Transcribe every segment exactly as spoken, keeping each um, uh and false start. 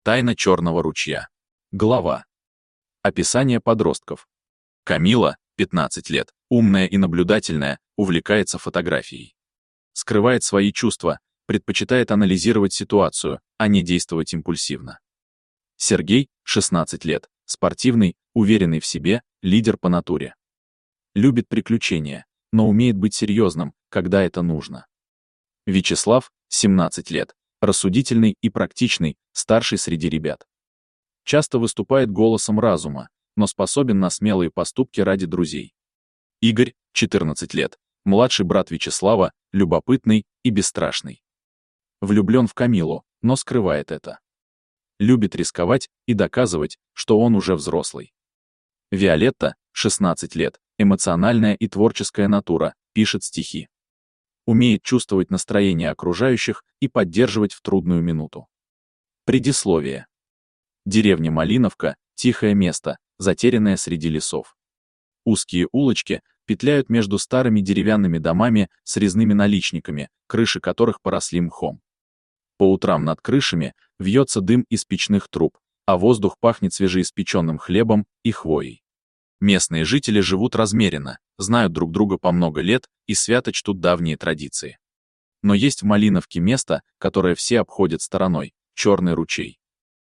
Тайна черного ручья. Глава. Описание подростков. Камила, пятнадцать лет, умная и наблюдательная, увлекается фотографией. Скрывает свои чувства, предпочитает анализировать ситуацию, а не действовать импульсивно. Сергей, шестнадцать лет, спортивный, уверенный в себе, лидер по натуре. Любит приключения, но умеет быть серьезным, когда это нужно. Вячеслав, семнадцать лет, рассудительный и практичный, старший среди ребят. Часто выступает голосом разума, но способен на смелые поступки ради друзей. Игорь, четырнадцать лет, младший брат Вячеслава, любопытный и бесстрашный. Влюблен в Камилу, но скрывает это. Любит рисковать и доказывать, что он уже взрослый. Виолетта, шестнадцать лет, эмоциональная и творческая натура, пишет стихи. Умеет чувствовать настроение окружающих и поддерживать в трудную минуту. Предисловие. Деревня Малиновка – тихое место, затерянное среди лесов. Узкие улочки петляют между старыми деревянными домами с резными наличниками, крыши которых поросли мхом. По утрам над крышами вьется дым из печных труб, а воздух пахнет свежеиспеченным хлебом и хвоей. Местные жители живут размеренно, знают друг друга по много лет и свято чтут давние традиции. Но есть в Малиновке место, которое все обходят стороной – Черный ручей.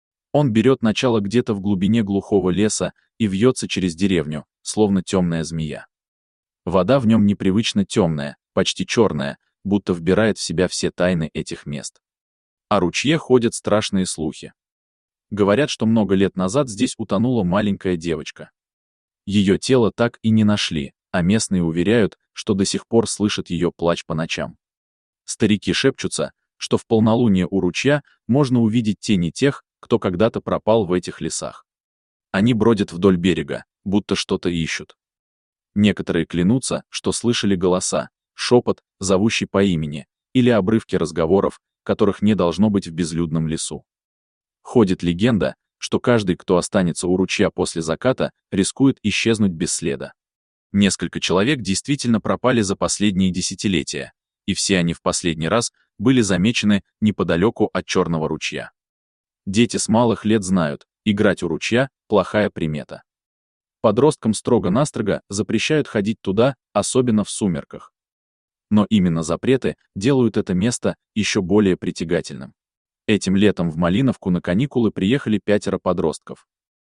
Он берет начало где-то в глубине глухого леса и вьется через деревню, словно темная змея. Вода в нем непривычно темная, почти черная, будто вбирает в себя все тайны этих мест. О ручье ходят страшные слухи. Говорят, что много лет назад здесь утонула маленькая девочка. Ее тело так и не нашли, а местные уверяют, что до сих пор слышат ее плач по ночам. Старики шепчутся, что в полнолуние у ручья можно увидеть тени тех, кто когда-то пропал в этих лесах. Они бродят вдоль берега, будто что-то ищут. Некоторые клянутся, что слышали голоса, шепот, зовущий по имени, или обрывки разговоров, которых не должно быть в безлюдном лесу. Ходит легенда, что каждый, кто останется у ручья после заката, рискует исчезнуть без следа. Несколько человек действительно пропали за последние десятилетия, и все они в последний раз были замечены неподалеку от Черного ручья. Дети с малых лет знают, играть у ручья – плохая примета. Подросткам строго-настрого запрещают ходить туда, особенно в сумерках. Но именно запреты делают это место еще более притягательным. Этим летом в Малиновку на каникулы приехали пятеро подростков.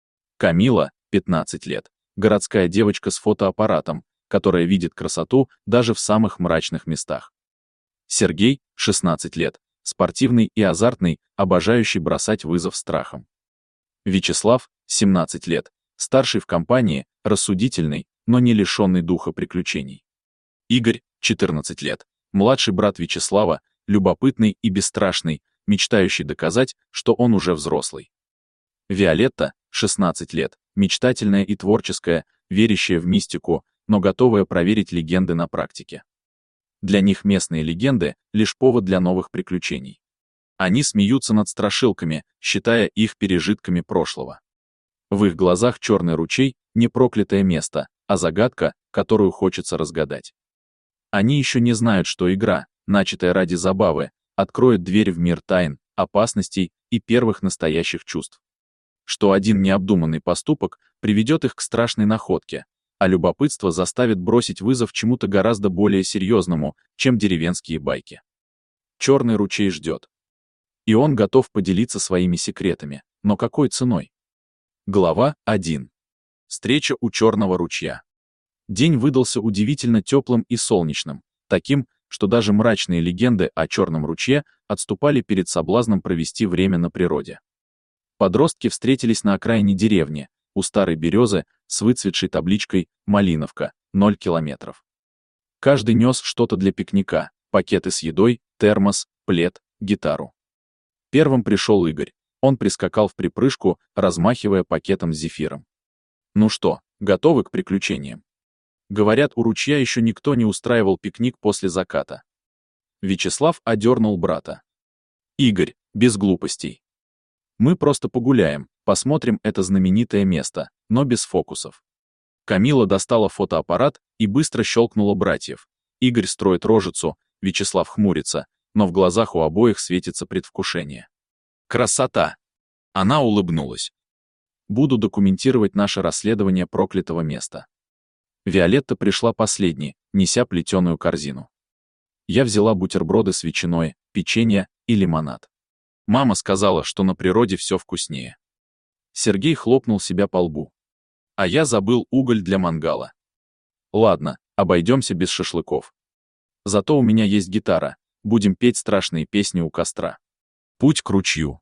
Камила, пятнадцать лет, городская девочка с фотоаппаратом, которая видит красоту даже в самых мрачных местах. Сергей, шестнадцать лет, спортивный и азартный, обожающий бросать вызов страхам. Вячеслав, семнадцать лет, старший в компании, рассудительный, но не лишенный духа приключений. Игорь, четырнадцать лет, младший брат Вячеслава, любопытный и бесстрашный, мечтающий доказать, что он уже взрослый. Виолетта, шестнадцать лет, мечтательная и творческая, верящая в мистику, но готовая проверить легенды на практике. Для них местные легенды — лишь повод для новых приключений. Они смеются над страшилками, считая их пережитками прошлого. В их глазах Черный ручей — не проклятое место, а загадка, которую хочется разгадать. Они еще не знают, что игра, начатая ради забавы, откроет дверь в мир тайн, опасностей и первых настоящих чувств. Что один необдуманный поступок приведет их к страшной находке, а любопытство заставит бросить вызов чему-то гораздо более серьезному, чем деревенские байки. Черный ручей ждет. И он готов поделиться своими секретами, но какой ценой? Глава один. Встреча у Черного ручья. День выдался удивительно теплым и солнечным, таким, что даже мрачные легенды о Черном ручье отступали перед соблазном провести время на природе. Подростки встретились на окраине деревни, у старой березы с выцветшей табличкой «Малиновка, ноль километров». Каждый нес что-то для пикника, пакеты с едой, термос, плед, гитару. Первым пришел Игорь, он прискакал в припрыжку, размахивая пакетом с зефиром. Ну что, готовы к приключениям? Говорят, у ручья еще никто не устраивал пикник после заката. Вячеслав одернул брата. Игорь, без глупостей. Мы просто погуляем, посмотрим это знаменитое место, но без фокусов. Камила достала фотоаппарат и быстро щелкнула братьев. Игорь строит рожицу, Вячеслав хмурится, но в глазах у обоих светится предвкушение. Красота! Она улыбнулась. Буду документировать наше расследование проклятого места. Виолетта пришла последней, неся плетеную корзину. Я взяла бутерброды с ветчиной, печенье и лимонад. Мама сказала, что на природе все вкуснее. Сергей хлопнул себя по лбу. А я забыл уголь для мангала. Ладно, обойдемся без шашлыков. Зато у меня есть гитара, будем петь страшные песни у костра. Путь к ручью.